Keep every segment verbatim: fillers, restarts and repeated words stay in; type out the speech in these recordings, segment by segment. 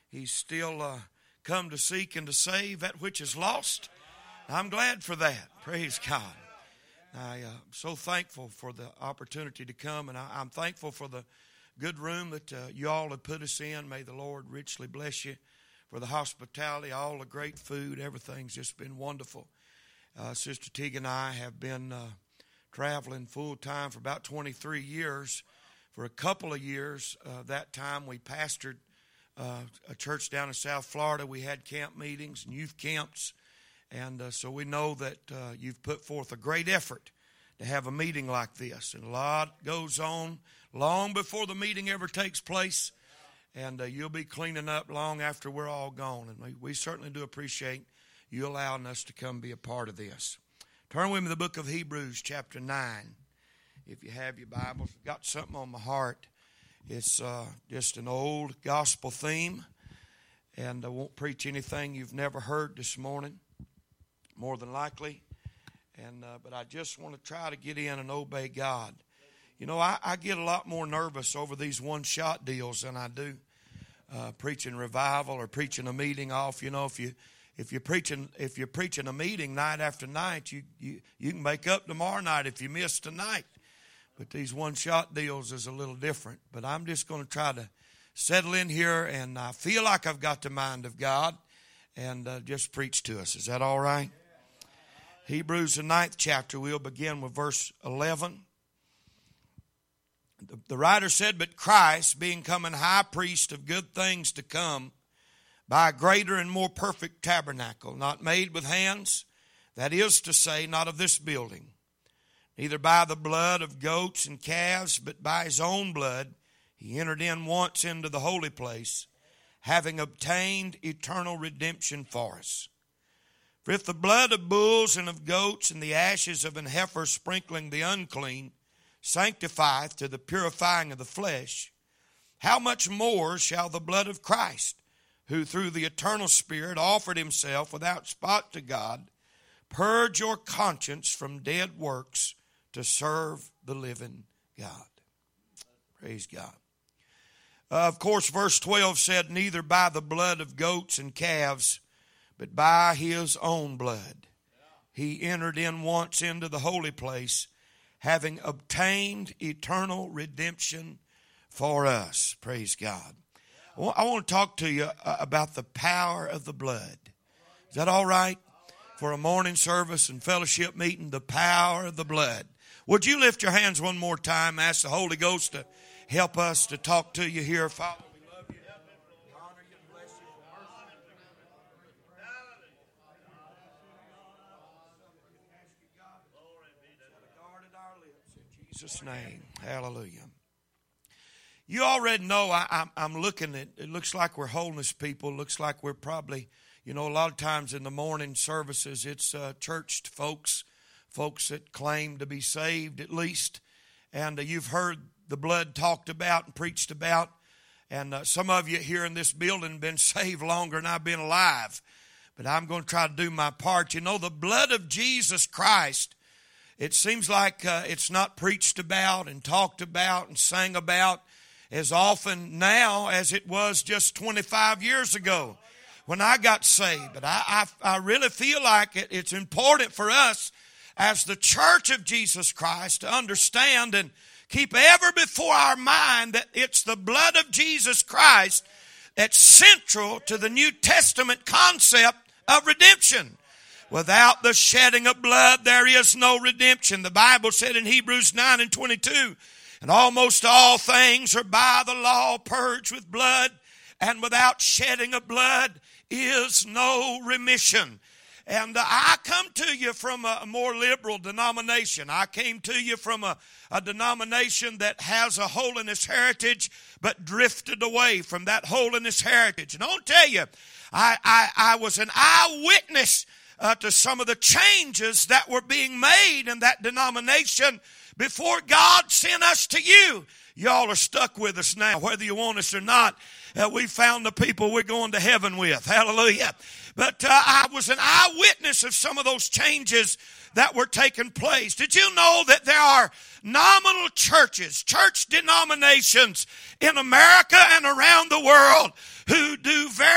He's still uh, come to seek and to save that which is lost. I'm glad for that. Praise God. I'm uh, so thankful for the opportunity to come, and I, I'm thankful for the good room that uh, you all have put us in. May the Lord richly bless you for the hospitality, all the great food. Everything's just been wonderful. Uh, Sister Teague and I have been uh, traveling full-time for about twenty-three years. For a couple of years, uh, that time we pastored uh, a church down in South Florida. We had camp meetings and youth camps. And uh, so we know that uh, you've put forth a great effort to have a meeting like this. And a lot goes on long before the meeting ever takes place. And uh, you'll be cleaning up long after we're all gone. And we, we certainly do appreciate you allowing us to come be a part of this. Turn with me to the book of Hebrews chapter nine. If you have your Bibles, I've got something on my heart. It's uh, just an old gospel theme. And I won't preach anything you've never heard this morning. More than likely, and uh, but I just want to try to get in and obey God. You know, I, I get a lot more nervous over these one-shot deals than I do uh, preaching revival or preaching a meeting off. You know, if you if you're preaching if you're preaching a meeting night after night, you you you can make up tomorrow night if you miss tonight. But these one-shot deals is a little different. But I'm just going to try to settle in here, and I feel like I've got the mind of God, and uh, just preach to us. Is that all right? Hebrews, the ninth chapter, we'll begin with verse eleven. The, the writer said, "But Christ, being come an high priest of good things to come, by a greater and more perfect tabernacle, not made with hands, that is to say, not of this building, neither by the blood of goats and calves, but by his own blood, he entered in once into the holy place, having obtained eternal redemption for us. For if the blood of bulls and of goats and the ashes of an heifer sprinkling the unclean sanctifieth to the purifying of the flesh, how much more shall the blood of Christ, who through the eternal Spirit offered himself without spot to God, purge your conscience from dead works to serve the living God." Praise God. Uh, of course, verse twelve said, "Neither by the blood of goats and calves, but by his own blood he entered in once into the holy place, having obtained eternal redemption for us." Praise God. I want to talk to you about the power of the blood. Is that all right? For a morning service and fellowship meeting, the power of the blood. Would you lift your hands one more time? Ask the Holy Ghost to help us to talk to you here. Father, we love you. We honor you and bless you. In Jesus' name. Hallelujah. You already know I, I'm, I'm looking at, it looks like we're holiness people. It looks like we're probably, you know, a lot of times in the morning services, it's uh, church folks, folks that claim to be saved at least. And uh, you've heard the blood talked about and preached about. And uh, some of you here in this building have been saved longer than I've been alive. But I'm going to try to do my part. You know, the blood of Jesus Christ, it seems like uh, it's not preached about and talked about and sang about as often now as it was just twenty-five years ago when I got saved. But I, I, I really feel like it, it's important for us as the church of Jesus Christ to understand and keep ever before our mind that it's the blood of Jesus Christ that's central to the New Testament concept of redemption. Without the shedding of blood, there is no redemption. The Bible said in Hebrews nine and twenty-two, "And almost all things are by the law purged with blood, and without shedding of blood is no remission." And uh, I come to you from a more liberal denomination. I came to you from a, a denomination that has a holiness heritage, but drifted away from that holiness heritage. And I'll tell you, I, I, I was an eyewitness uh, to some of the changes that were being made in that denomination before God sent us to you. Y'all are stuck with us now, whether you want us or not. Uh, we found the people we're going to heaven with. Hallelujah. But uh, I was an eyewitness of some of those changes that were taking place. Did you know that there are nominal churches, church denominations in America and around the world who do very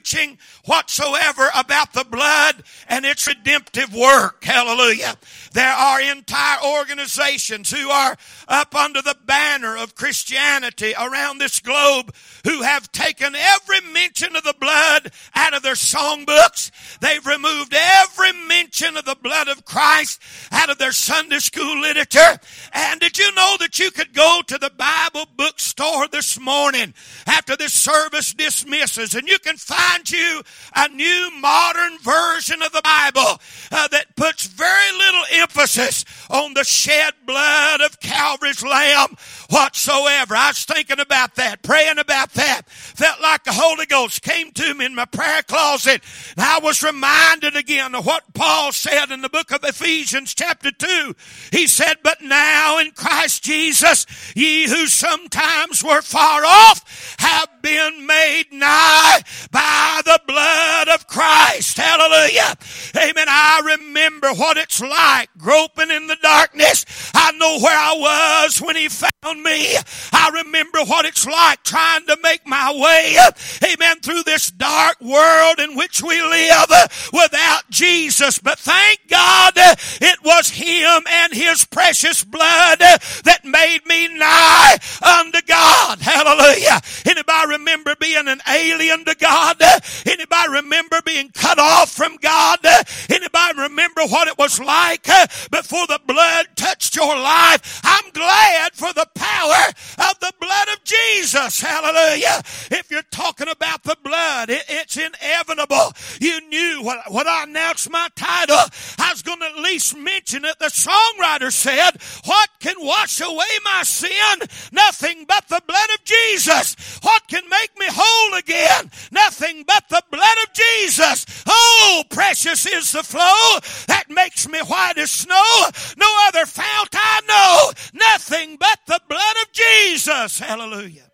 preaching whatsoever about the blood and its redemptive work. Hallelujah. There are entire organizations who are up under the banner of Christianity around this globe who have taken every mention of the blood out of their songbooks. They've removed every mention of the blood of Christ out of their Sunday school literature. And did you know that you could go to the Bible bookstore this morning after this service dismisses and you can find you a new modern version of the Bible uh, that puts very little emphasis on the shed blood of Calvary's Lamb whatsoever. I was thinking about that, praying about that. Felt like the Holy Ghost came to me in my prayer closet. And I was reminded again of what Paul said in the book of Ephesians chapter two. He said, but now in Christ Jesus, ye who sometimes were far off have been made nigh by the blood of Christ. Hallelujah. Amen. I remember what it's like groping in the darkness. I know where I was when he found me. I remember what it's like trying to make my way, amen, through this dark world in which we live without Jesus. But thank God it was him and his precious blood that made me nigh unto God. Hallelujah. Anybody remember being an alien to God? Anybody remember being cut off from God? Anybody remember what it was like before the blood touched your life? I'm glad for the power of the blood of Jesus. Hallelujah. If you're talking about the blood, it, it's inevitable. You knew when, when I announced my title, I was going to at least mention it. The songwriter said, what can wash away my sin? Nothing but the blood of Jesus. What can make me whole again? Nothing but the blood of Jesus. Oh, precious is the flow that makes me white as snow. No other fount I know. Nothing but the blood of Jesus. Hallelujah.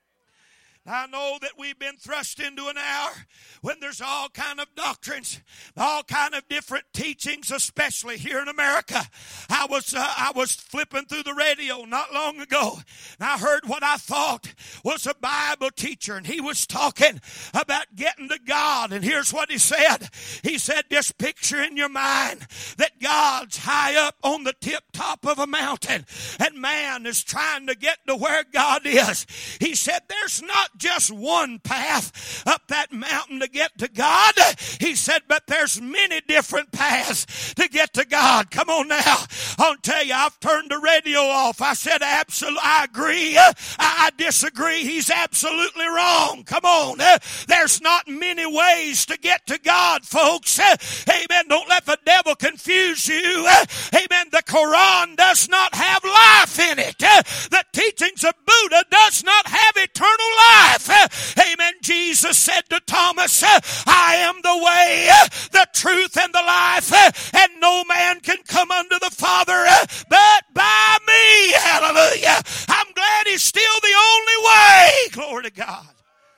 I know that we've been thrust into an hour when there's all kind of doctrines, all kind of different teachings, especially here in America. I was uh, I was flipping through the radio not long ago, and I heard what I thought was a Bible teacher, and he was talking about getting to God. And here's what he said. He said, just picture in your mind that God's high up on the tip top of a mountain, and man is trying to get to where God is. He said, there's not just one path up that mountain to get to God. He said, but there's many different paths to get to God. Come on now. I'll tell you, I've turned the radio off. I said, absolutely, I agree. I, I disagree. He's absolutely wrong. Come on. There's not many ways to get to God, folks. Amen. Don't let the devil confuse you. Amen. The Quran does not have life in it. The teachings of Buddha does not have eternal life. Amen. Jesus said to Thomas, I am the way, the truth, and the life, and no man can come unto the Father but by me. Hallelujah. I'm glad he's still the only way. Glory to God.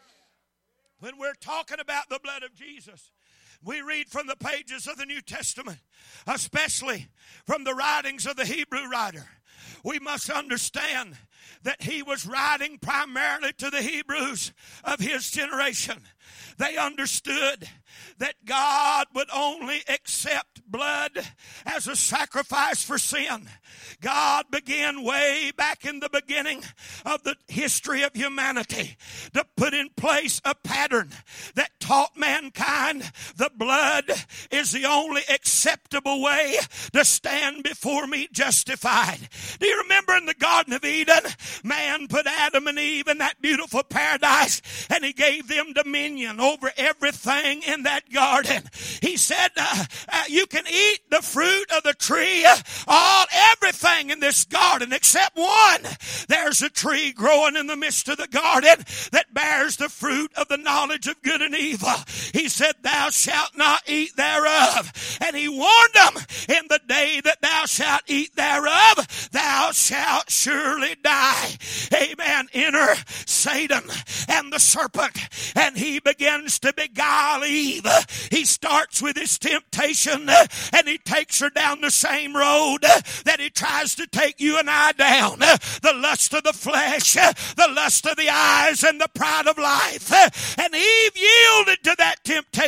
When we're talking about the blood of Jesus, we read from the pages of the New Testament, especially from the writings of the Hebrew writer. We must understand that he was writing primarily to the Hebrews of his generation. They understood that God would only accept blood as a sacrifice for sin. God began way back in the beginning of the history of humanity to put in place a pattern that taught mankind the blood is the only acceptable way to stand before me justified. Do you remember in the Garden of Eden, man put Adam and Eve in that beautiful paradise and he gave them dominion over everything in that garden. He said, uh, uh, you can eat the fruit of the tree, uh, all everything in this garden except one. There's a tree growing in the midst of the garden that bears the fruit of the knowledge of good and evil. He said, thou shalt not eat thereof. And he warned them, in the day that thou shalt eat thereof, thou shalt surely die. Amen. Enter Satan and the serpent, and he begins to beguile Eve. He starts with his temptation, and he takes her down the same road that he tries to take you and I down. The lust of the flesh, the lust of the eyes, and the pride of life. And Eve yielded to that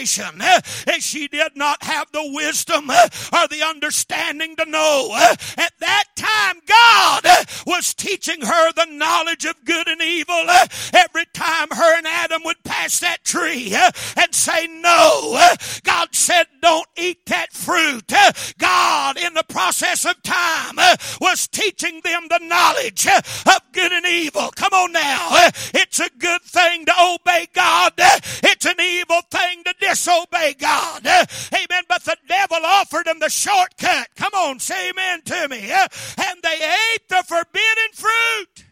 situation. And she did not have the wisdom or the understanding to know. At that time, God was teaching her the knowledge of good and evil. Every time her and Adam would pass that tree and say no, God said, don't eat that fruit. God, in the process of time, was teaching them the knowledge of good and evil. Come on now. It's a good thing to obey God. It's an evil thing to disobey God. Amen. But the devil offered them the shortcut. Come on, say amen to me. And they ate the forbidden fruit.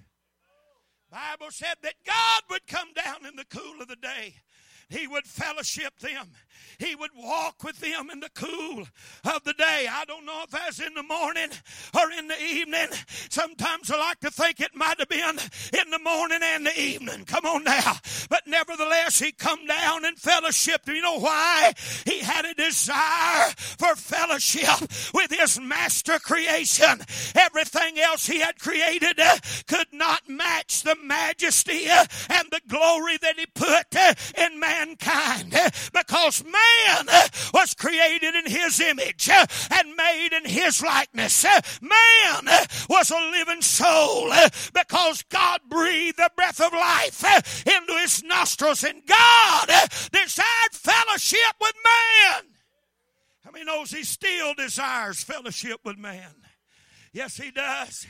The Bible said that God would come down in the cool of the day. He would fellowship them. He would walk with them in the cool of the day. I don't know if that's in the morning or in the evening. Sometimes I like to think it might have been in the morning and the evening. Come on now. But nevertheless, he come down and fellowshiped. You know why? He had a desire for fellowship with his master creation. Everything else he had created uh, could not match the majesty uh, and the glory that he put uh, in mankind. Uh, because man was created in his image and made in his likeness. Man was a living soul because God breathed the breath of life into his nostrils, and God desired fellowship with man. How many knows he still desires fellowship with man? Yes, he does.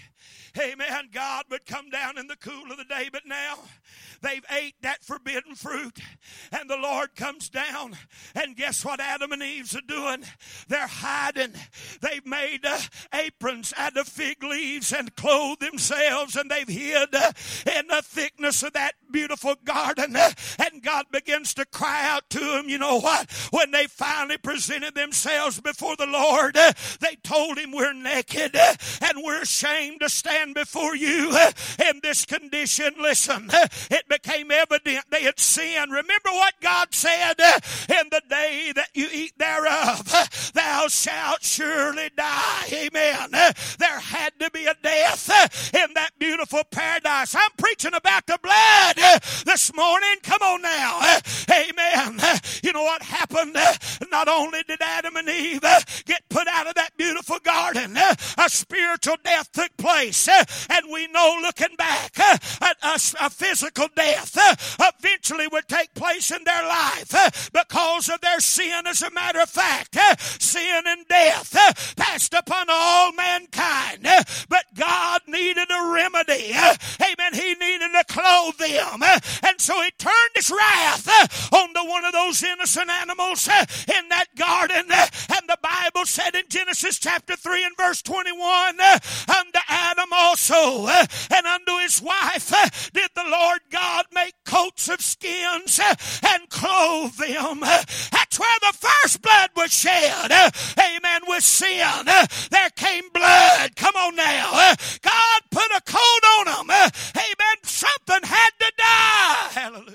Amen. God would come down in the cool of the day, but now they've ate that forbidden fruit, and the Lord comes down, and guess what Adam and Eve's are doing? They're hiding. They've made uh, aprons out of fig leaves and clothed themselves, and they've hid uh, in the thickness of that beautiful garden. Uh, and God begins to cry out to them. You know what? When they finally presented themselves before the Lord, uh, they told him, we're naked uh, and we're ashamed to stand before you uh, in this condition. Listen, uh, it became evident they had sinned. Remember what God said, uh, in the day that you eat thereof, uh, thou shalt surely die. Amen. Uh, there had to be a death uh, in that beautiful paradise. I'm preaching about the blood uh, this morning. Come on now. Uh, amen. Uh, you know what happened? Uh, not only did Adam and Eve uh, get put out of that beautiful garden, uh, a spiritual death took place. Uh, and we know, looking back, uh, a, a, a physical death uh, eventually would take place in their life uh, because of their sin. As a matter of fact, uh, sin and death uh, passed upon all mankind. Uh, but God needed a remedy. Uh, amen. He needed to clothe them. Uh, and so he turned his wrath uh, onto one of those innocent animals uh, in that garden. Uh, and the Bible said in Genesis chapter three and verse twenty-one, uh, unto Adam also uh, and unto his wife uh, did the Lord God make coats of skins uh, and clothe them. Uh, that's where the first blood was shed. Uh, amen. With sin, uh, there came blood. Come on now. Uh, God put a coat on them. Uh, amen. Something had to die. Hallelujah.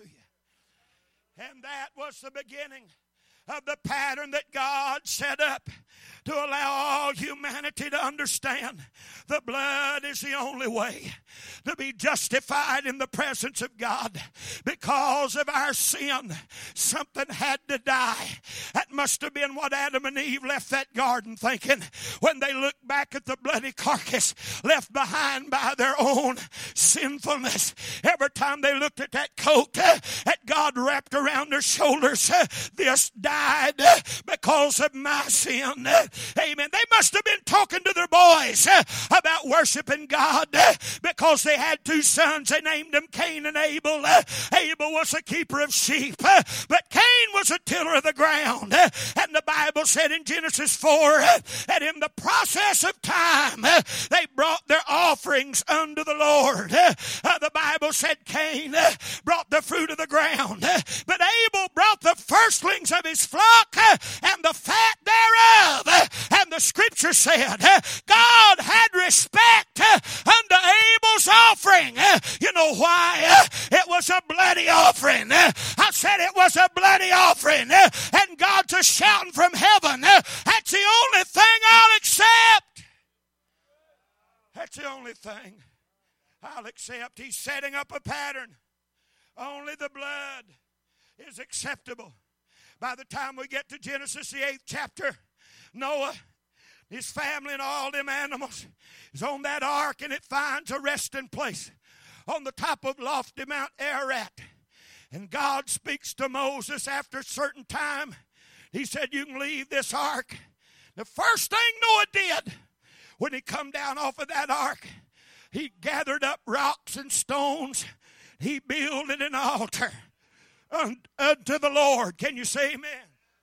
And that was the beginning of the pattern that God set up to allow all humanity to understand the blood is the only way to be justified in the presence of God. Because of our sin, something had to die. That must have been what Adam and Eve left that garden thinking when they looked back at the bloody carcass left behind by their own sinfulness. Every time they looked at that coat uh, that God wrapped around their shoulders, uh, this died uh, because of my sin. Uh, amen. They must have been talking to their boys uh, about worshiping God uh, because they had two sons. They named them Cain and Abel. Uh, Abel was a keeper of sheep, uh, but Cain was a tiller of the ground. Uh, and the Bible said in Genesis four uh, that in the process of time uh, they brought their offerings unto the Lord. Uh, uh, the Bible said Cain uh, brought the fruit of the ground, uh, but Abel brought the firstlings of his flock uh, and the fat thereof. Uh, and the scripture said uh, God had respect uh, unto Abel's offering. Uh, you know why? Uh, it was a bloody offering. Uh, I said it was a bloody offering. Uh, and God's a shouting from heaven, uh, that's the only thing I'll accept. That's the only thing I'll accept. He's setting up a pattern. Only the blood is acceptable. By the time we get to Genesis, the eighth chapter, Noah, his family and all them animals is on that ark, and it finds a resting place on the top of lofty Mount Ararat. And God speaks to Moses after a certain time. He said, you can leave this ark. The first thing Noah did when he come down off of that ark, he gathered up rocks and stones. He builded an altar unto the Lord. Can you say amen?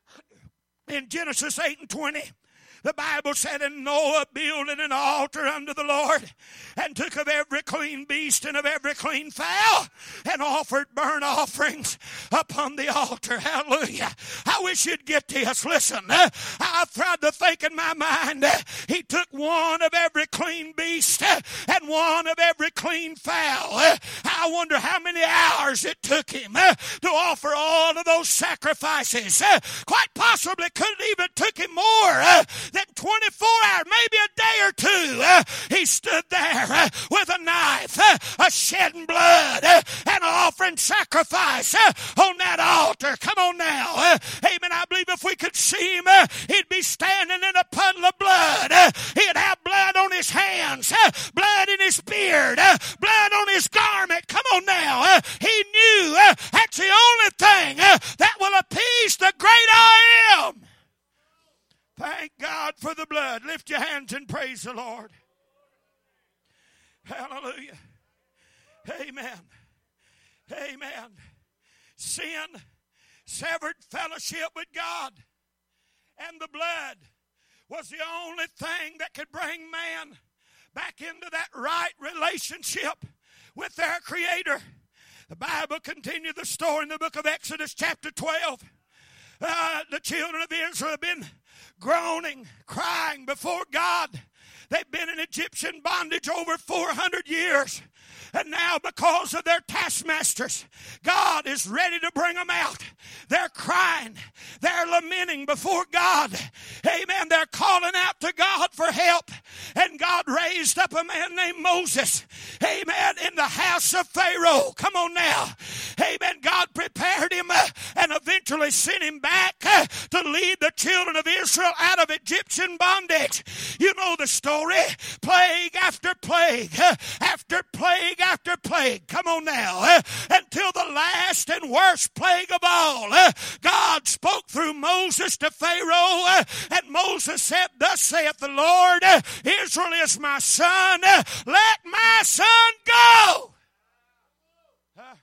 In Genesis eight and twenty, the Bible said, and Noah builded an altar unto the Lord, and took of every clean beast and of every clean fowl, and offered burnt offerings upon the altar. Hallelujah. I wish you'd get this. Listen, uh, I've tried to think in my mind. Uh, he took one of every clean beast uh, and one of every clean fowl. Uh, I wonder how many hours it took him uh, to offer all of those sacrifices. Uh, quite possibly could have even took him more uh, than twenty-four hours, maybe a day or two. Uh, he stood there uh, with a knife, uh, a shedding blood, uh, and offering sacrifice uh, on that altar. Come on now. Uh, amen. I believe if we could see him, uh, he'd be standing in a puddle of blood. Uh, he'd have blood on his hands, uh, blood in his beard, uh, blood on his garment. Come on now. Uh, he knew uh, that's the only thing uh, that will appease the great I am. Thank God for the blood. Lift your hands and praise the Lord. Hallelujah. Amen. Amen. Sin severed fellowship with God, and the blood was the only thing that could bring man back into that right relationship with their Creator. The Bible continued the story in the book of Exodus chapter twelve. Uh, the children of Israel have been groaning, crying before God. They've been in Egyptian bondage over four hundred years. And now because of their taskmasters, God is ready to bring them out. They're crying. They're lamenting before God. Amen. They're calling out to God for help. And God raised up a man named Moses. Amen. In the house of Pharaoh. Come on now. Amen. God prepared him uh, and eventually sent him back uh, to lead the children of Israel out of Egyptian bondage. You know the story. Plague after plague uh, after plague after plague. Come on now. Uh, until the last and worst plague of all. Uh, God spoke through Moses to Pharaoh, uh, and Moses said, thus saith the Lord, uh, Israel is my son. Uh, let my son go. Uh,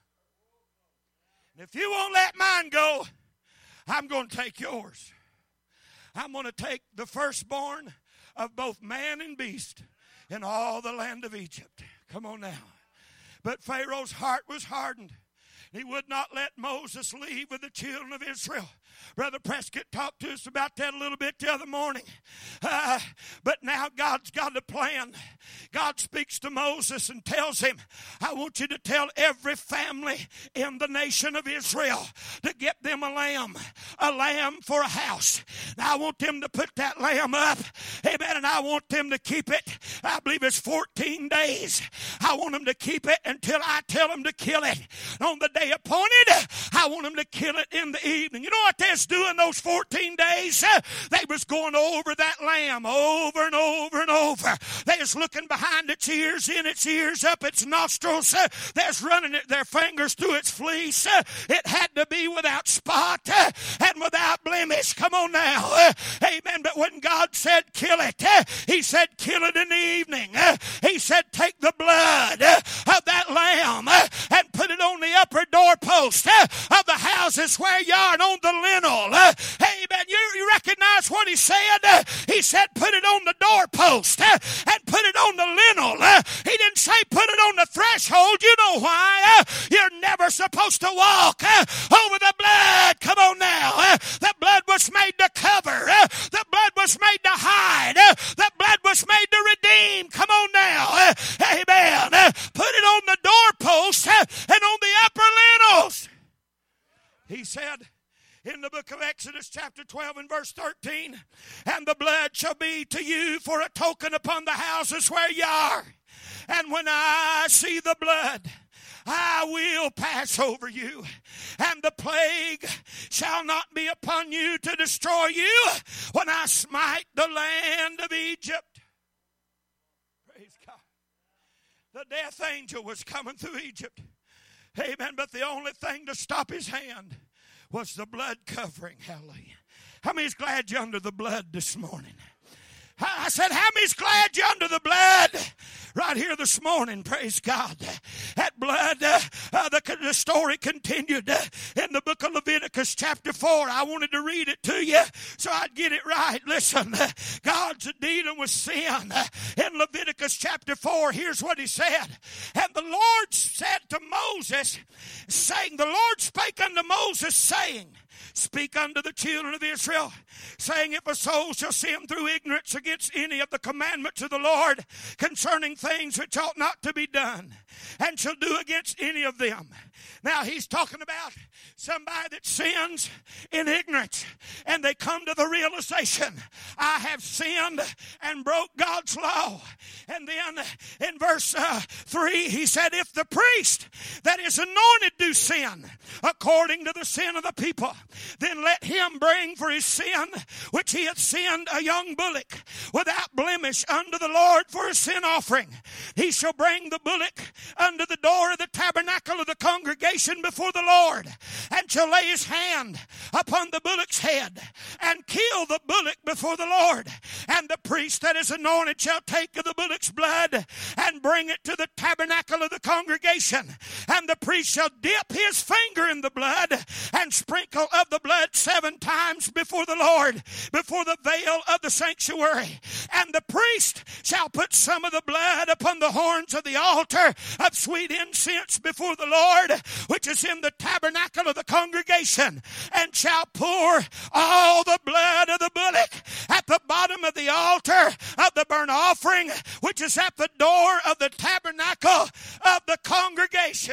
if you won't let mine go, I'm going to take yours. I'm going to take the firstborn of both man and beast in all the land of Egypt. Come on now. But Pharaoh's heart was hardened. He would not let Moses leave with the children of Israel. Brother Prescott talked to us about that a little bit the other morning. Uh, but now God's got a plan. God speaks to Moses and tells him, I want you to tell every family in the nation of Israel to get them a lamb, a lamb for a house. Now I want them to put that lamb up, amen, and I want them to keep it. I believe it's fourteen days. I want them to keep it until I tell them to kill it. On the day appointed, I want them to kill it in the evening. You know what they was doing those fourteen days? They was going over that lamb over and over and over. They was looking behind its ears, in its ears, up its nostrils. They was running their fingers through its fleece. It had to be without spot and without blemish. Come on now. Amen. But when God said kill it, he said kill it in the evening. He said take the blood of that lamb and put it on the upper doorpost of the houses where you are and on the lintel. Amen. You, you recognize what he said? He said put it on the doorpost and put it on the lintel. He didn't say put it on the threshold. You know why? You're never supposed to walk over the blood. Come on now. The blood was made to cover. The blood was made to hide. The blood was made to redeem. Come on now. Amen. Put it on the doorpost and on the upper lintels. He said in the book of Exodus chapter twelve and verse thirteen, and the blood shall be to you for a token upon the houses where ye are. And when I see the blood, I will pass over you, and the plague shall not be be upon you to destroy you when I smite the land of Egypt. Praise God. The death angel was coming through Egypt. Amen. But the only thing to stop his hand was the blood covering. Hallelujah. How many's glad you're under the blood this morning? I said, how many's glad you're under the blood right here this morning? Praise God. That blood, uh, uh, the, the story continued uh, in the book of Leviticus chapter four. I wanted to read it to you so I'd get it right. Listen, uh, God's dealing with sin. Uh, in Leviticus chapter four, here's what he said. And the Lord said to Moses, saying, the Lord spake unto Moses, saying, speak unto the children of Israel, saying, if a soul shall sin through ignorance against any of the commandments of the Lord concerning things which ought not to be done, and shall do against any of them. Now he's talking about somebody that sins in ignorance, and they come to the realization, I have sinned and broke God's law. And then in verse uh, three, he said, if the priest that is anointed do sin according to the sin of the people, then let him bring for his sin, which he hath sinned, a young bullock without blemish unto the Lord for a sin offering. He shall bring the bullock unto the door of the tabernacle of the congregation before the Lord, and shall lay his hand upon the bullock's head, and kill the bullock before the Lord. And the priest that is anointed shall take of the bullock's blood, and bring it to the tabernacle of the congregation. And the priest shall dip his finger in the blood, and sprinkle of the blood seven times before the Lord, before the veil of the sanctuary. And the priest shall put some of the blood upon the horns of the altar of sweet incense before the Lord, which is in the tabernacle of the congregation, and shall pour all the blood of the bullock at the bottom of the altar of the burnt offering, which is at the door of the tabernacle of the congregation.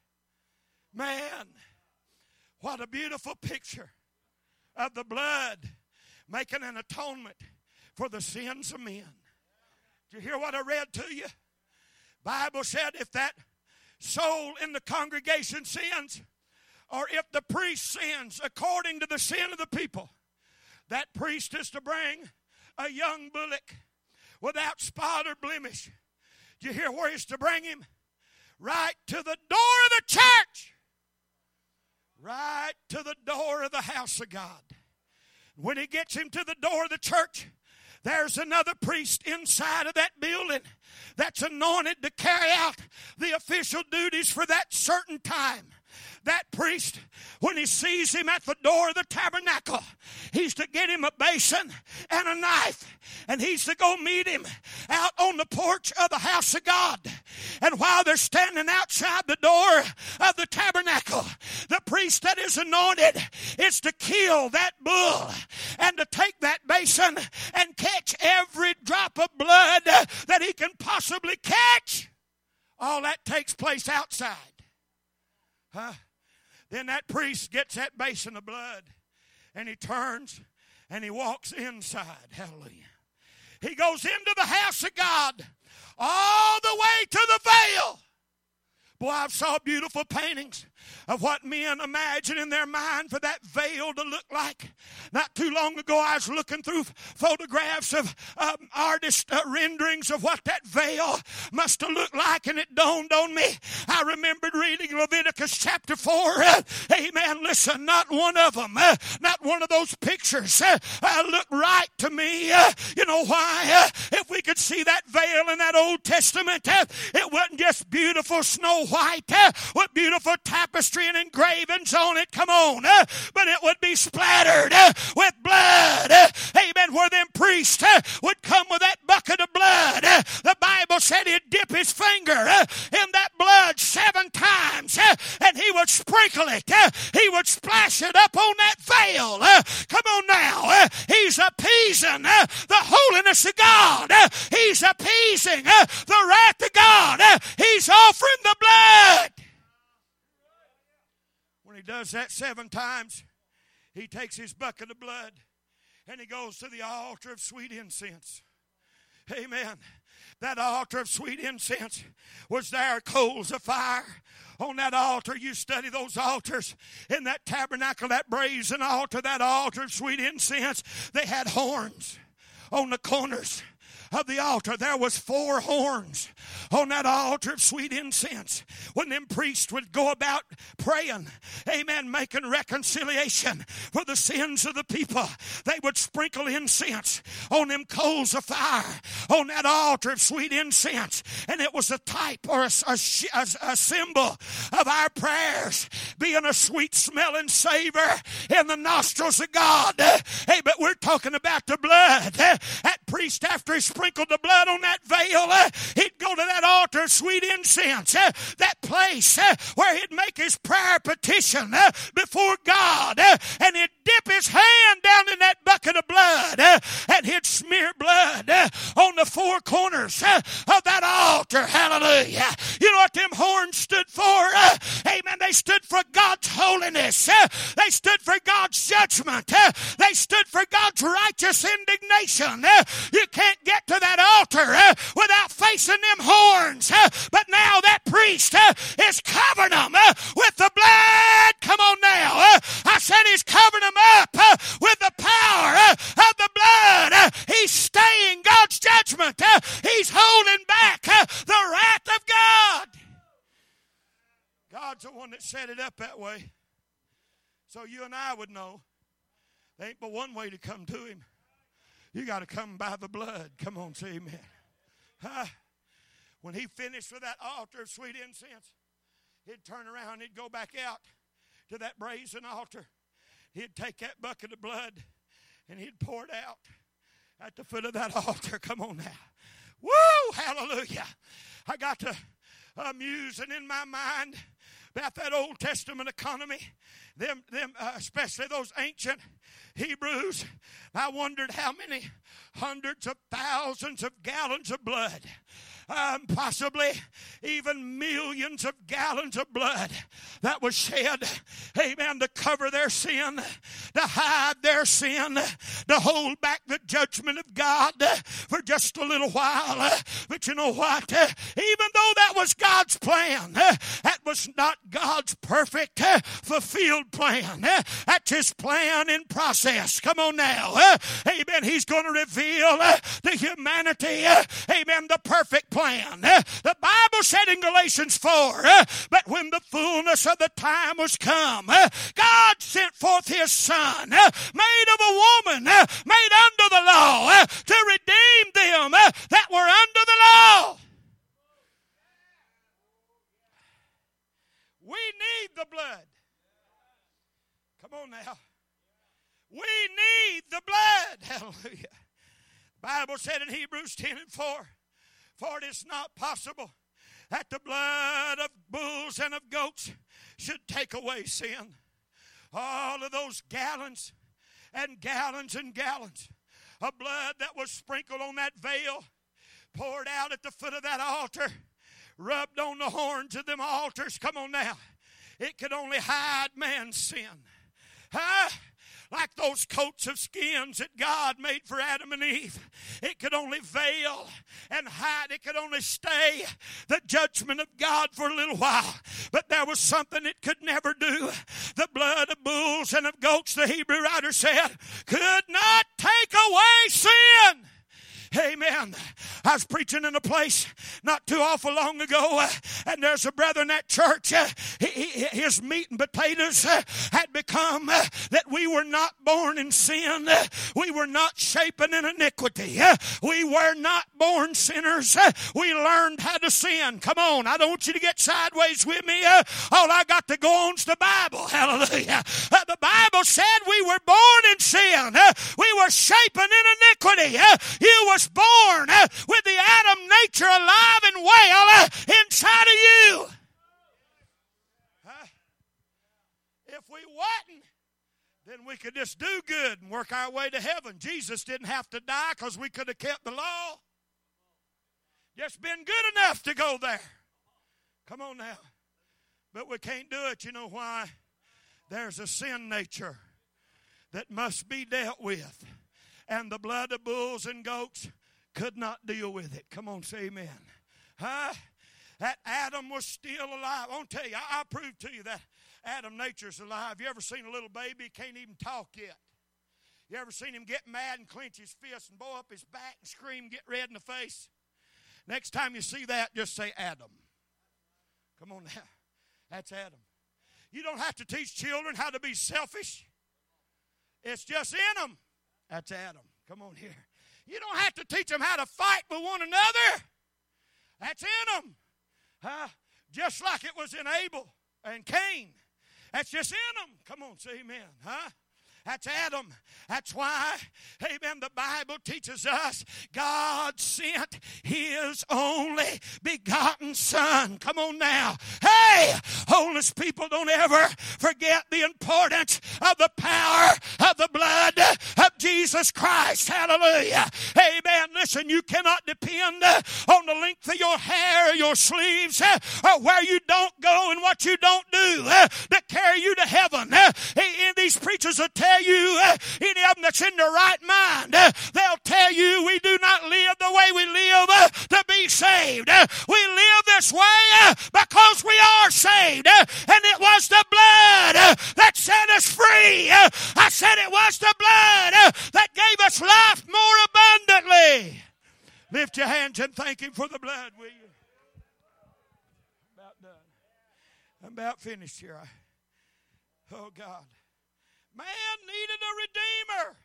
Man, what a beautiful picture of the blood making an atonement for the sins of men. Did you hear what I read to you? Bible said if that soul in the congregation sins, or if the priest sins according to the sin of the people, that priest is to bring a young bullock without spot or blemish. Do you hear where he's to bring him? Right to the door of the church. Right to the door of the house of God. When he gets him to the door of the church, there's another priest inside of that building that's anointed to carry out the official duties for that certain time. That priest, when he sees him at the door of the tabernacle, he's to get him a basin and a knife, and he's to go meet him out on the porch of the house of God. And while they're standing outside the door of the tabernacle, the priest that is anointed is to kill that bull and to take that basin and catch every drop of blood that he can possibly catch. All that takes place outside. Huh? Then that priest gets that basin of blood, and he turns and he walks inside. Hallelujah. He goes into the house of God all the way to the veil. Boy, I saw beautiful paintings of what men imagine in their mind for that veil to look like. Not too long ago, I was looking through photographs of um, artist uh, renderings of what that veil must have looked like, and it dawned on me. I remembered reading Leviticus chapter four. Uh, amen. Listen, not one of them, uh, not one of those pictures uh, uh, looked right to me. Uh, you know why? Uh, if we could see that veil in that Old Testament, uh, it wasn't just beautiful snow white uh, with beautiful tapestry and engravings on it, come on, uh, but it would be splattered uh, with blood. Uh, amen. Where them priests uh, would come with that bucket of blood. Uh, the Bible said he'd dip his finger uh, in that blood seven times, uh, and he would sprinkle it. Uh, he would splash it up on that veil. Uh, come on now. Uh, he's appeasing uh, the holiness of God. Uh, he's appeasing uh, the wrath of God. Uh, he's offering the blood. When he does that seven times, he takes his bucket of blood and he goes to the altar of sweet incense. Amen. That altar of sweet incense was there, coals of fire. On that altar, you study those altars in that tabernacle, that brazen altar, that altar of sweet incense. They had horns on the corners of the altar. There was four horns on that altar of sweet incense. When them priests would go about praying, amen, making reconciliation for the sins of the people, they would sprinkle incense on them coals of fire on that altar of sweet incense. And it was a type or a, a, a, a symbol of our prayers being a sweet smelling savor in the nostrils of God. Hey, but we're talking about the blood. That priest, after he sprinkled the blood on that veil, he'd go to that altar of sweet incense, that place where he'd make his prayer petition before God, and he'd dip his hand down in that bucket of blood, and he'd smear blood on the four corners of that altar. Hallelujah. You know what them horns stood for? Amen. They stood for God's holiness. They stood for God's judgment. They stood for God's righteous indignation. You can't get to that altar without facing them horns. But now that priest is covering them with the blood. Come on now. I said he's covering them up with the power of the blood. He's staying God's judgment. He's holding back the wrath of God. God's the one that set it up that way. So you and I would know there ain't but one way to come to him. You got to come by the blood. Come on, say amen. Huh? When he finished with that altar of sweet incense, he'd turn around, he'd go back out to that brazen altar. He'd take that bucket of blood and he'd pour it out at the foot of that altar. Come on now. Woo! Hallelujah. I got to uh, musing in my mind about that Old Testament economy, them, them uh, especially those ancient Hebrews. I wondered how many hundreds of thousands of gallons of blood, um, possibly even millions of gallons of blood that was shed, amen, to cover their sin, to hide their sin, to hold back the judgment of God for just a little while. But you know what? Even though that was God's plan, that was not God's perfect fulfilled plan. That's his plan in process. Come on now. Amen. He's going to reveal to humanity, amen, the perfect plan. The Bible said in Galatians four, but when the fullness of the time was come, God sent forth his Son, made of a woman, made under the law, to redeem them that were under the law. We need the blood. Come on now. We need the blood. Hallelujah. The Bible said in Hebrews ten and four, for it is not possible that the blood of bulls and of goats should take away sin. All of those gallons and gallons and gallons of blood that was sprinkled on that veil, poured out at the foot of that altar, rubbed on the horns of them altars. Come on now. It could only hide man's sin. Huh? Like those coats of skins that God made for Adam and Eve. It could only veil and hide. It could only stay the judgment of God for a little while. But there was something it could never do. The blood of bulls and of goats, the Hebrew writer said, could not take away sin. Amen. I was preaching in a place not too awful long ago, uh, and there's a brother in that church. Uh, he, he, his meat and potatoes uh, had become uh, that we were not born in sin. Uh, we were not shapen in iniquity. Uh, we were not born sinners. Uh, we learned how to sin. Come on, I don't want you to get sideways with me. Uh, all I got to go on is the Bible. Hallelujah. Uh, the Bible said we were born in sin. Uh, we were shapen in iniquity. Uh, you was born uh, with the Adam nature alive and well uh, inside of you. Uh, if we wasn't, then we could just do good and work our way to heaven. Jesus didn't have to die because we could have kept the law. Just been good enough to go there. Come on now. But we can't do it. You know why? There's a sin nature that must be dealt with. And the blood of bulls and goats could not deal with it. Come on, say amen. Huh? That Adam was still alive. I want to tell you, I, I'll prove to you that Adam nature's alive. You ever seen a little baby can't even talk yet? You ever seen him get mad and clench his fist and bow up his back and scream, get red in the face? Next time you see that, just say Adam. Come on now. That's Adam. You don't have to teach children how to be selfish. It's just in them. That's Adam. Come on here. You don't have to teach them how to fight with one another. That's in them. Huh? Just like it was in Abel and Cain. That's just in them. Come on, say amen. Huh? That's Adam. That's why, amen, the Bible teaches us God sent His only begotten Son. Come on now. Hey, holiness people, don't ever forget the importance of the power of the blood of Jesus Christ. Hallelujah. Amen. Listen, you cannot depend on the length of your hair or your sleeves or where you don't go and what you don't do to carry you to heaven. And these preachers will tell you, uh, any of them that's in their right mind, uh, they'll tell you we do not live the way we live uh, to be saved. Uh, we live this way uh, because we are saved. Uh, and it was the blood uh, that set us free. Uh, I said it was the blood uh, that gave us life more abundantly. Lift your hands and thank Him for the blood, will you? About done. I'm about finished here. I, oh, God. Man needed a redeemer.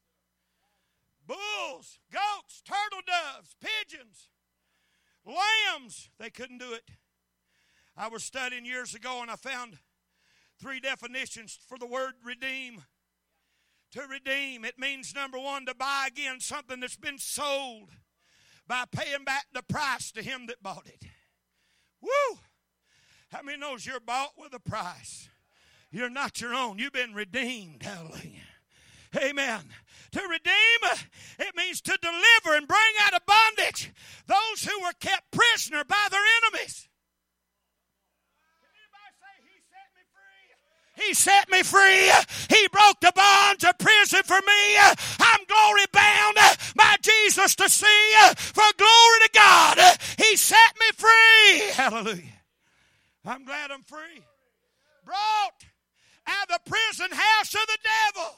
Bulls, goats, turtle doves, pigeons, lambs. They couldn't do it. I was studying years ago and I found three definitions for the word redeem. To redeem, it means, number one, to buy again something that's been sold by paying back the price to him that bought it. Woo! How many knows you're bought with a price? You're not your own. You've been redeemed. Hallelujah. Amen. To redeem, it means to deliver and bring out of bondage those who were kept prisoner by their enemies. Can anybody say, He set me free? He set me free. He broke the bonds of prison for me. I'm glory bound by Jesus to see. For glory to God, He set me free. Hallelujah. I'm glad I'm free. Brought out of the prison house of the devil.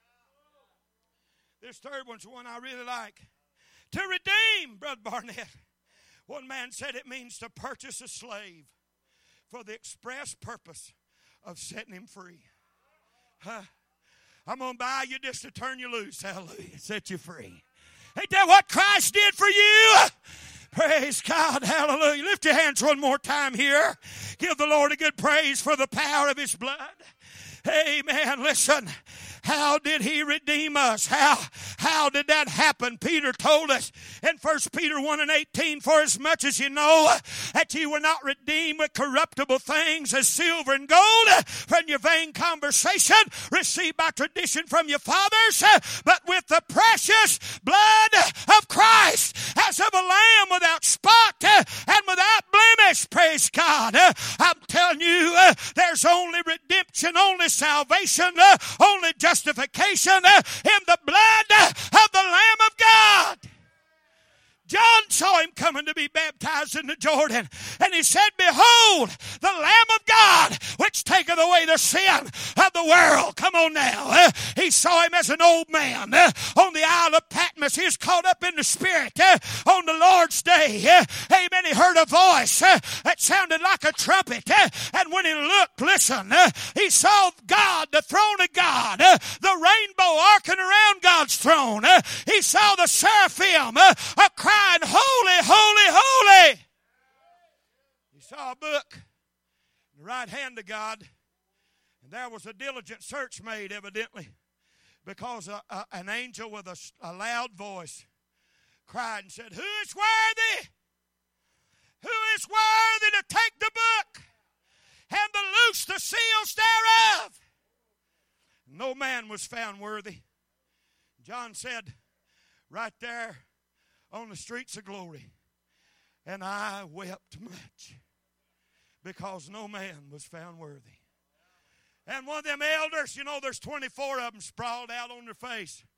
This third one's one I really like. To redeem, Brother Barnett. One man said it means to purchase a slave for the express purpose of setting him free. Huh? I'm going to buy you just to turn you loose. Hallelujah. Set you free. Ain't that what Christ did for you? Praise God. Hallelujah. Lift your hands one more time here. Give the Lord a good praise for the power of His blood. Amen. Listen. How did He redeem us? How, how did that happen? Peter told us in First Peter one and eighteen, for as much as you know that ye were not redeemed with corruptible things as silver and gold from your vain conversation received by tradition from your fathers, but with the precious blood of Christ as of a lamb without spot and without blemish. Praise God. I'm telling you, there's only redemption, only salvation, only justice. Justification in the blood of the Lamb of God. John saw him coming to be baptized in the Jordan, and he said, behold, the Lamb of God, which taketh away the sin of the world. Come on now. Uh, he saw him as an old man uh, on the Isle of Patmos. He was caught up in the Spirit uh, on the Lord's day. Uh, amen. He heard a voice uh, that sounded like a trumpet, uh, and when he looked, listen, uh, he saw God, the throne of God, uh, the rainbow arcing around God's throne. Uh, he saw the seraphim uh, a crying, holy, holy, holy. He saw a book in the right hand of God, and there was a diligent search made, evidently, because a, a, an angel with a, a loud voice cried and said, who is worthy? Who is worthy to take the book and to loose the seals thereof? No man was found worthy. John said, right there on the streets of glory, and I wept much because no man was found worthy. And one of them elders, you know, there's twenty-four of them sprawled out on their face.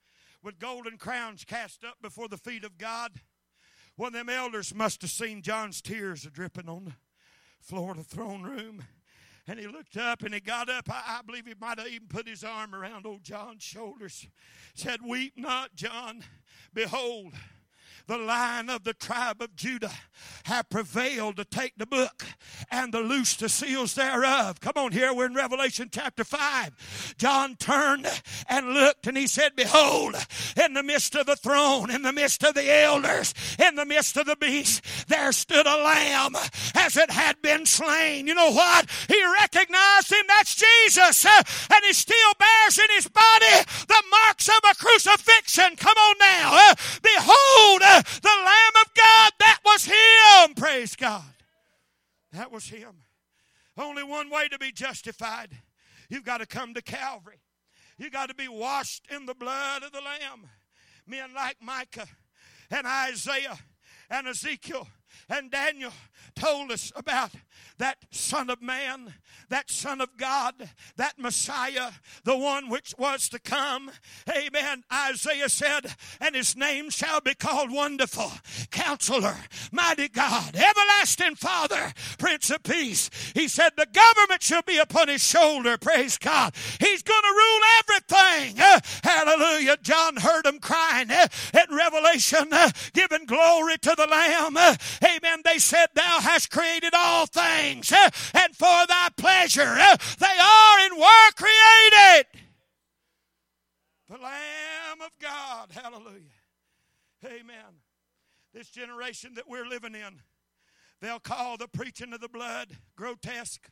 with golden crowns cast up before the feet of God. One of them elders must have seen John's tears dripping on the floor of the throne room. And he looked up and he got up. I, I believe he might have even put his arm around old John's shoulders. Said, "Weep not, John. Behold, the Lion of the tribe of Judah have prevailed to take the book and to loose the seals thereof." Come on, here we're in Revelation chapter five. John turned and looked and he said, "Behold, in the midst of the throne, in the midst of the elders, in the midst of the beast, there stood a lamb as it had been slain." You know what? He recognized him. That's Jesus. Uh, and he still bears in his body the marks of a crucifixion. Come on now. Uh, behold, uh, the Lamb of God. That was him. Praise God. That was him. Only one way to be justified. You've got to come to Calvary. You've got to be washed in the blood of the Lamb. Men like Micah and Isaiah and Ezekiel and Daniel told us about that Son of Man, that Son of God, that Messiah, the one which was to come. Amen. Isaiah said, "And his name shall be called Wonderful, Counselor, Mighty God, Everlasting Father, Prince of Peace." He said, "The government shall be upon his shoulder." Praise God. He's going to rule everything. Uh, hallelujah. John heard him crying uh, in Revelation, uh, giving glory to the Lamb. Uh, amen. They said, "Thou hast created all things, uh, and for thy pleasure uh, they are and were created." The Lamb of God. Hallelujah. Amen. This generation that we're living in, they'll call the preaching of the blood grotesque,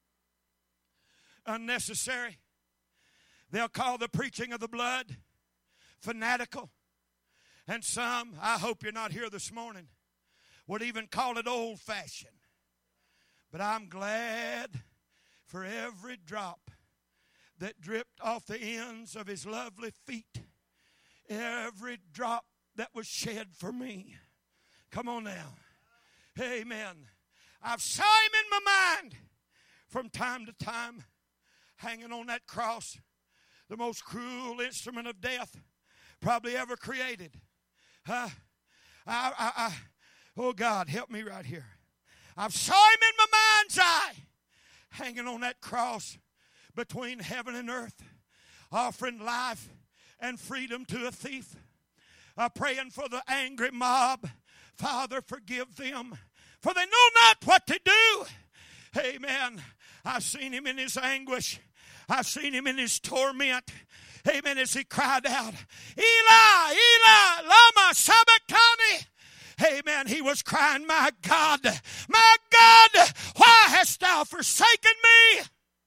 unnecessary. They'll call the preaching of the blood fanatical. And some, I hope you're not here this morning, would even call it old-fashioned. But I'm glad for every drop that dripped off the ends of his lovely feet. Every drop that was shed for me. Come on now. Amen. I've saw him in my mind from time to time, hanging on that cross, the most cruel instrument of death probably ever created. Huh? I, I, I, oh God, help me right here. I've saw him in my mind's eye, hanging on that cross between heaven and earth, offering life and freedom to a thief, uh, praying for the angry mob. "Father, forgive them, for they know not what to do." Amen. I've seen him in his anguish. I've seen him in his torment. Amen. As he cried out, "Eli, Eli, lama sabachthani." Amen. He was crying, "My God, my God, why hast thou forsaken me?"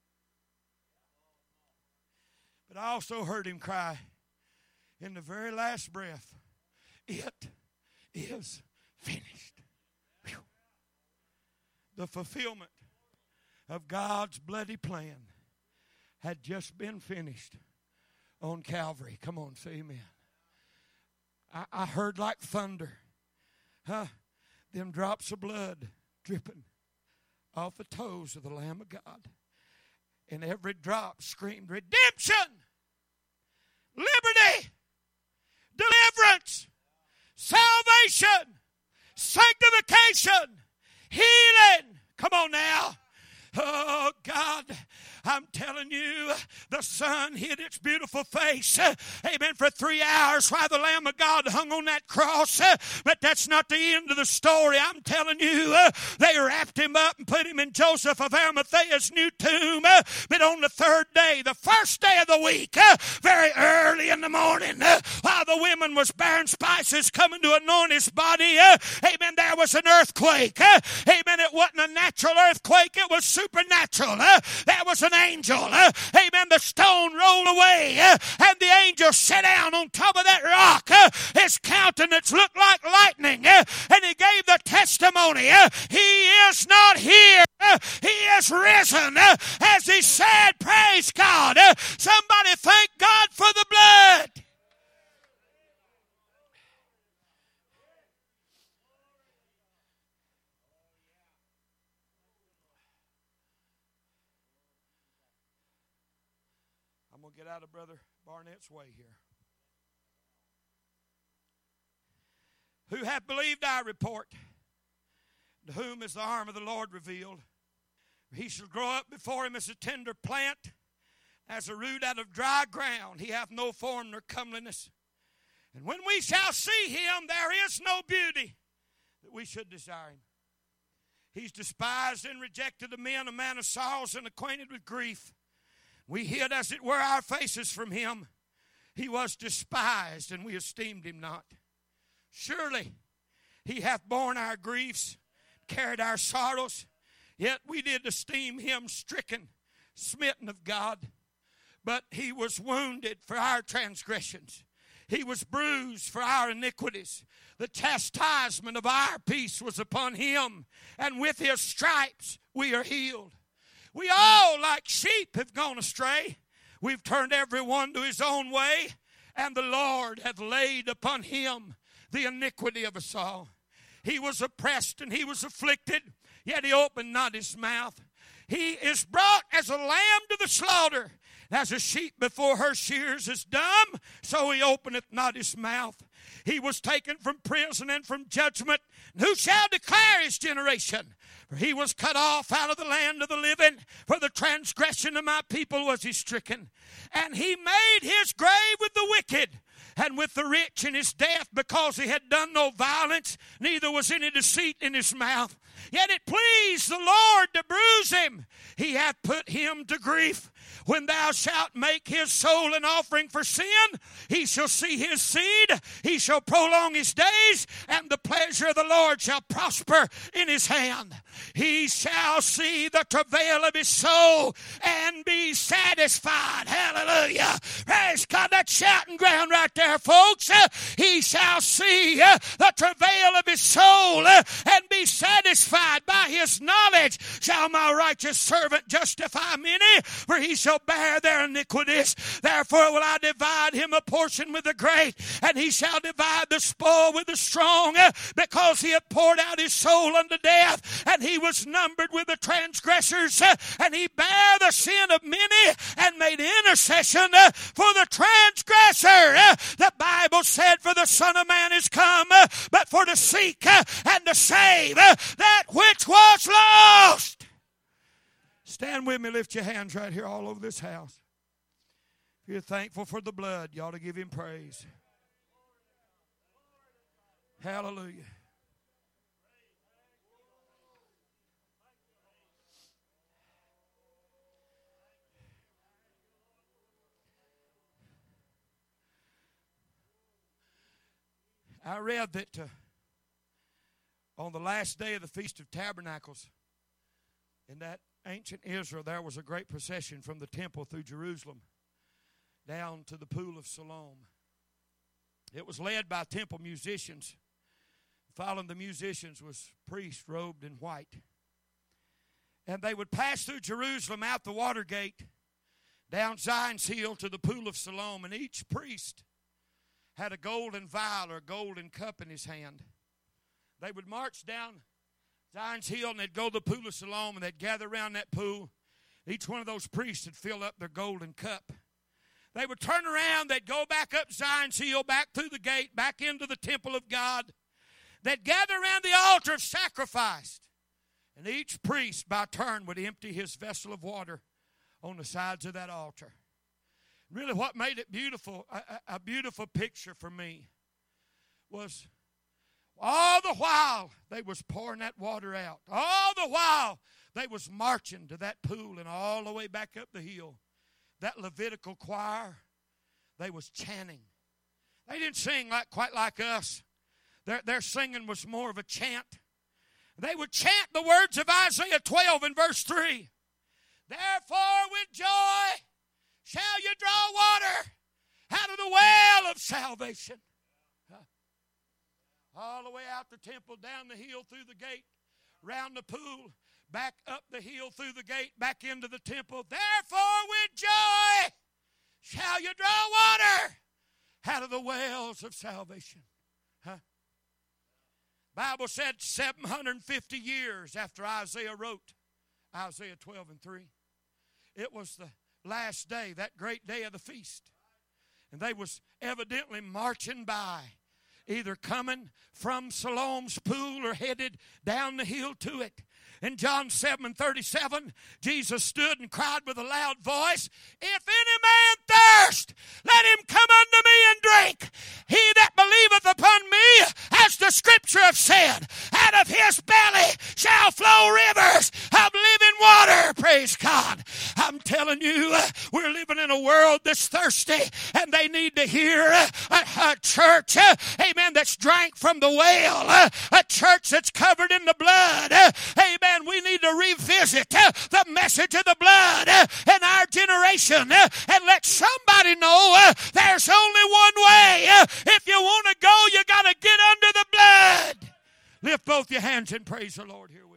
But I also heard him cry in the very last breath, "It is finished." Whew. The fulfillment of God's bloody plan had just been finished on Calvary. Come on, say amen. I, I heard like thunder. Huh? Them drops of blood dripping off the toes of the Lamb of God. And every drop screamed redemption, liberty, deliverance, salvation, sanctification, healing. Come on now. Oh, God, I'm telling you, the sun hid its beautiful face, uh, amen, for three hours while the Lamb of God hung on that cross. Uh, but that's not the end of the story. I'm telling you, uh, they wrapped him up and put him in Joseph of Arimathea's new tomb. Uh, but on the third day, the first day of the week, uh, very early in the morning, uh, while the women was bearing spices coming to anoint his body, uh, amen, there was an earthquake. Uh, amen, it wasn't a natural earthquake. It was supernatural. Uh, there was an angel. Uh, amen. The stone rolled away uh, and the angel sat down on top of that rock. Uh, his countenance looked like lightning uh, and he gave the testimony. Uh, he is not here. Uh, he is risen. Uh, as he said, praise God. Uh, somebody thank God for the blood. I'm going to get out of Brother Barnett's way here. Who hath believed our report? To whom is the arm of the Lord revealed? He shall grow up before him as a tender plant, as a root out of dry ground. He hath no form nor comeliness. And when we shall see him, there is no beauty that we should desire him. He's despised and rejected of men, a man of sorrows and acquainted with grief. We hid, as it were, our faces from him. He was despised, and we esteemed him not. Surely he hath borne our griefs, carried our sorrows, yet we did esteem him stricken, smitten of God. But he was wounded for our transgressions. He was bruised for our iniquities. The chastisement of our peace was upon him, and with his stripes we are healed. We all, like sheep, have gone astray. We've turned every one to his own way, and the Lord hath laid upon him the iniquity of us all. He was oppressed and he was afflicted, yet he opened not his mouth. He is brought as a lamb to the slaughter. As a sheep before her shears is dumb, so he openeth not his mouth. He was taken from prison and from judgment. And who shall declare his generation? For he was cut off out of the land of the living. For the transgression of my people was he stricken. And he made his grave with the wicked and with the rich in his death, because he had done no violence, neither was any deceit in his mouth. Yet it pleased the Lord to bruise him. He hath put him to grief. When thou shalt make his soul an offering for sin, he shall see his seed, he shall prolong his days, and the pleasure of the Lord shall prosper in his hand. He shall see the travail of his soul and be satisfied. Hallelujah. Praise God. That's shouting ground right there, folks. He shall see the travail of his soul and be satisfied. By his knowledge shall my righteous servant justify many, for he shall bear their iniquities. Therefore will I divide him a portion with the great, and he shall divide the spoil with the strong, because he hath poured out his soul unto death, and he was numbered with the transgressors, and he bare the sin of many, and made intercession for the transgressor. The Bible said, for the Son of Man is come, but for to seek and to save that which was lost. Stand with me, lift your hands right here all over this house. If you're thankful for the blood, you ought to give him praise. Hallelujah. I read that uh, on the last day of the Feast of Tabernacles, in that ancient Israel, there was a great procession from the temple through Jerusalem down to the pool of Siloam. It was led by temple musicians. Following the musicians was priests robed in white. And they would pass through Jerusalem out the water gate, down Zion's hill to the pool of Siloam, and each priest had a golden vial or a golden cup in his hand. They would march down Zion's hill, and they'd go to the pool of Siloam, and they'd gather around that pool. Each one of those priests would fill up their golden cup. They would turn around, they'd go back up Zion's hill, back through the gate, back into the temple of God. They'd gather around the altar of sacrifice. And each priest, by turn, would empty his vessel of water on the sides of that altar. Really, what made it beautiful, a, a beautiful picture for me, was all the while they was pouring that water out, all the while they was marching to that pool, and all the way back up the hill, that Levitical choir, they was chanting. They didn't sing like quite like us. Their, their singing was more of a chant. They would chant the words of Isaiah twelve in verse three. Therefore with joy shall you draw water out of the well of salvation. Huh? All the way out the temple, down the hill, through the gate, round the pool, back up the hill, through the gate, back into the temple. Therefore with joy shall you draw water out of the wells of salvation. Huh? Bible said seven hundred fifty years after Isaiah wrote Isaiah twelve and three. It was the last day, that great day of the feast. And they was evidently marching by either coming from Siloam's pool or headed down the hill to it. In John seven and thirty-seven, Jesus stood and cried with a loud voice, "If any man thirst, let him come unto me and drink. He that believeth upon me, as the Scripture hath said, out of his belly shall flow rivers of living water." Praise God. I'm telling you, uh, we're living in a world that's thirsty, and they need to hear uh, a, a church, uh, amen, that's drank from the well, uh, a church that's covered in the blood, uh, amen. We need to revisit uh, the message of the blood uh, in our generation uh, and let somebody know uh, there's only one way. Uh, if you want to go, you got to get under the blood. Lift both your hands and praise the Lord here.